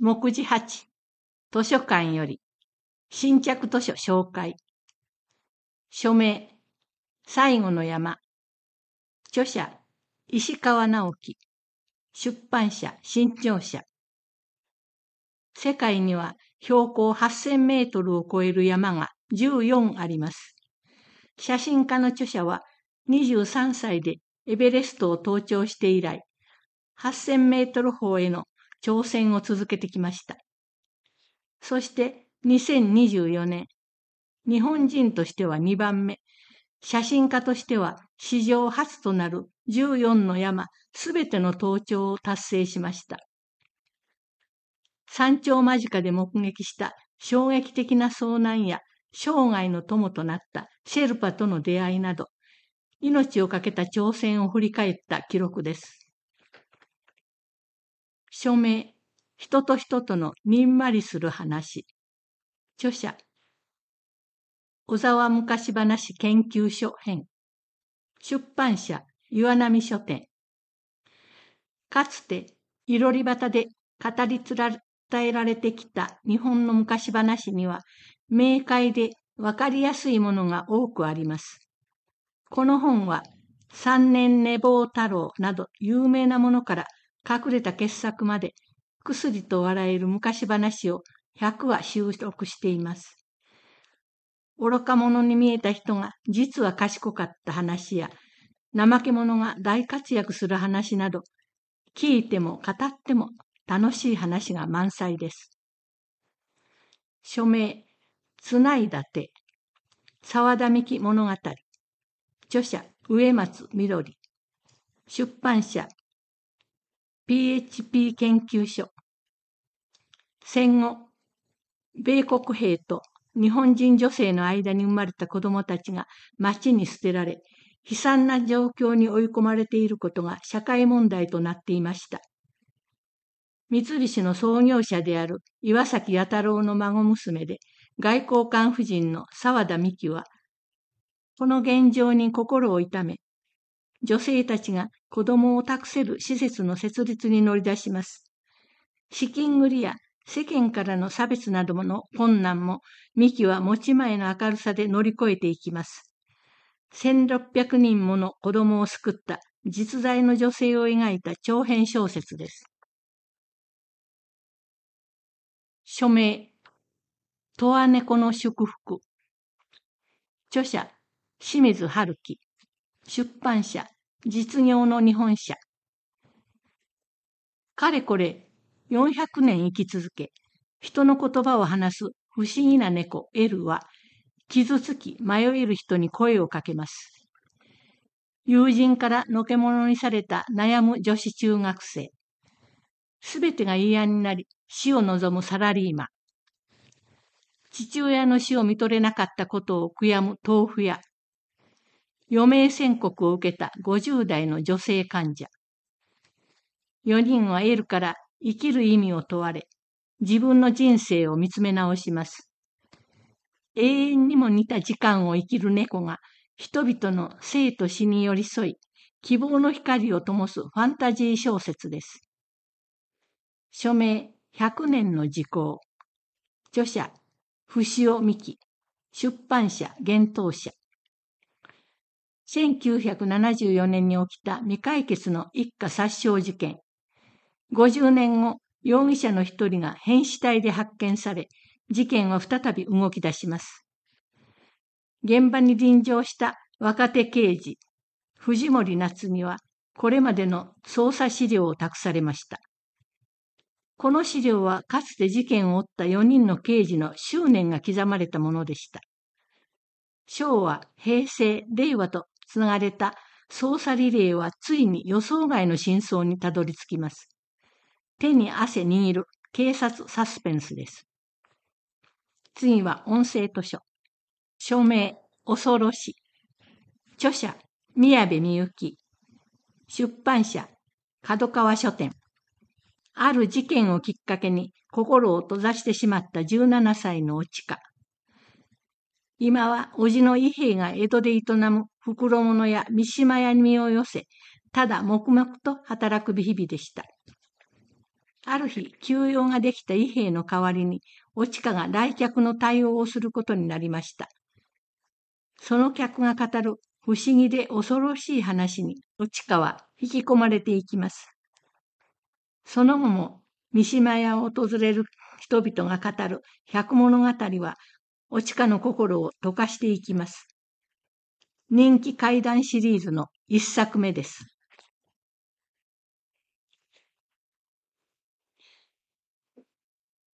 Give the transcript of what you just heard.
目次8、図書館より、新着図書紹介。署名、最後の山。著者、石川直樹。出版社、新潮社。世界には標高8000メートルを超える山が14あります。写真家の著者は23歳でエベレストを登頂して以来、8000メートル峰への挑戦を続けてきました。そして2024年、日本人としては2番目、写真家としては史上初となる14の山すべての登頂を達成しました。山頂間近で目撃した衝撃的な遭難や生涯の友となったシェルパとの出会いなど、命を懸けた挑戦を振り返った記録です。署名、人と人とのにんまりする話。著者、小沢昔話研究所編。出版社、岩波書店。かつて、いろり端で語り伝えられてきた日本の昔話には、明快でわかりやすいものが多くあります。この本は、三年寝坊太郎など有名なものから隠れた傑作まで、薬と笑える昔話を100話収録しています。愚か者に見えた人が実は賢かった話や、怠け者が大活躍する話など、聞いても語っても楽しい話が満載です。署名、つないだ手、沢田美希物語。著者、植松みどり。出版社、PHP 研究所。戦後、米国兵と日本人女性の間に生まれた子供たちが町に捨てられ、悲惨な状況に追い込まれていることが社会問題となっていました。三菱の創業者である岩崎弥太郎の孫娘で外交官夫人の沢田美希は、この現状に心を痛め、女性たちが子供を託せる施設の設立に乗り出します。資金繰りや世間からの差別などの困難も、美希は持ち前の明るさで乗り越えていきます。1600人もの子供を救った実在の女性を描いた長編小説です。署名、十和猫の祝福。著者、清水春樹。出版社、実業の日本社。かれこれ400年生き続け、人の言葉を話す不思議な猫エルは、傷つき迷える人に声をかけます。友人からのけ者にされた悩む女子中学生。すべてが嫌になり、死を望むサラリーマン。父親の死を見とれなかったことを悔やむ豆腐屋。余命宣告を受けた50代の女性患者。4人はエルから生きる意味を問われ、自分の人生を見つめ直します。永遠にも似た時間を生きる猫が、人々の生と死に寄り添い、希望の光を灯すファンタジー小説です。署名、100年の時効。著者、伏尾美希。出版社、幻冬社。1974年に起きた未解決の一家殺傷事件。50年後、容疑者の一人が変死体で発見され、事件は再び動き出します。現場に臨場した若手刑事、藤森夏には、これまでの捜査資料を託されました。この資料はかつて事件を追った4人の刑事の執念が刻まれたものでした。昭和、平成、令和とつながれた捜査リレーはついに予想外の真相にたどり着きます。手に汗握る警察サスペンスです。次は音声図書。署名、恐ろし。著者、宮部みゆき。出版社、角川書店。ある事件をきっかけに心を閉ざしてしまった17歳のおちか。今は叔父の伊兵衛が江戸で営む袋物や三島屋に身を寄せ、ただ黙々と働く日々でした。 ある日、休養ができた伊兵衛の代わりに、おちかが来客の対応をすることになりました。その客が語る不思議で恐ろしい話に、おちかは引き込まれていきます。その後も、三島屋を訪れる人々が語る百物語は、おちかの心を溶かしていきます。人気怪談シリーズの一作目です。